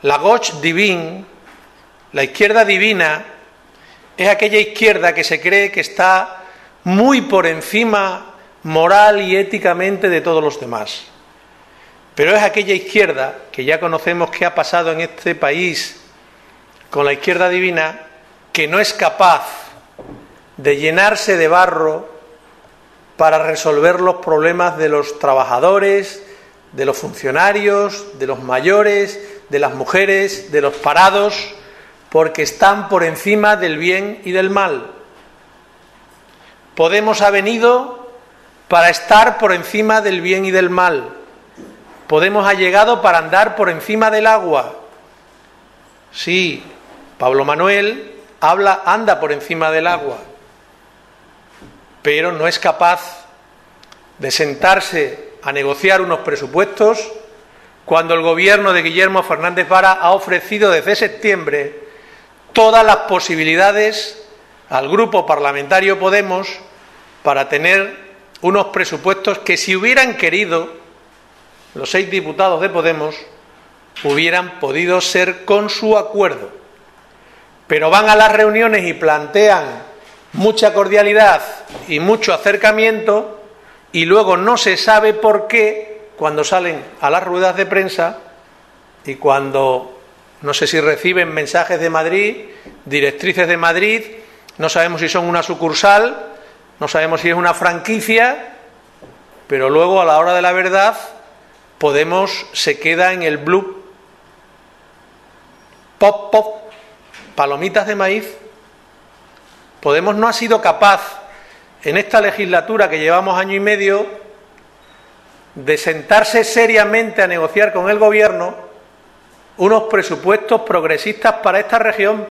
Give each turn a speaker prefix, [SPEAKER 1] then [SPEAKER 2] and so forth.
[SPEAKER 1] La gauche divine, la izquierda divina, es aquella izquierda que se cree que está muy por encima moral y éticamente de todos los demás. Pero es aquella izquierda que ya conocemos qué ha pasado en este país con la izquierda divina, que no es capaz de llenarse de barro para resolver los problemas de los trabajadores, de los funcionarios, de los mayores, de las mujeres, de los parados, porque están por encima del bien y del mal. Podemos ha venido para estar por encima del bien y del mal. Podemos ha llegado para andar por encima del agua. Sí, Pablo Manuel anda por encima del agua, pero no es capaz de sentarse a negociar unos presupuestos cuando el gobierno de Guillermo Fernández Vara ha ofrecido desde septiembre todas las posibilidades al grupo parlamentario Podemos para tener unos presupuestos que, si hubieran querido, los 6 diputados de Podemos hubieran podido ser con su acuerdo. Pero van a las reuniones y plantean mucha cordialidad y mucho acercamiento, y luego no se sabe por qué, cuando salen a las ruedas de prensa y cuando, no sé si reciben mensajes de Madrid, directrices de Madrid, no sabemos si son una sucursal, no sabemos si es una franquicia, pero luego a la hora de la verdad Podemos se queda en el blue, pop, pop, palomitas de maíz. Podemos no ha sido capaz en esta legislatura que llevamos año y medio de sentarse seriamente a negociar con el gobierno unos presupuestos progresistas para esta región.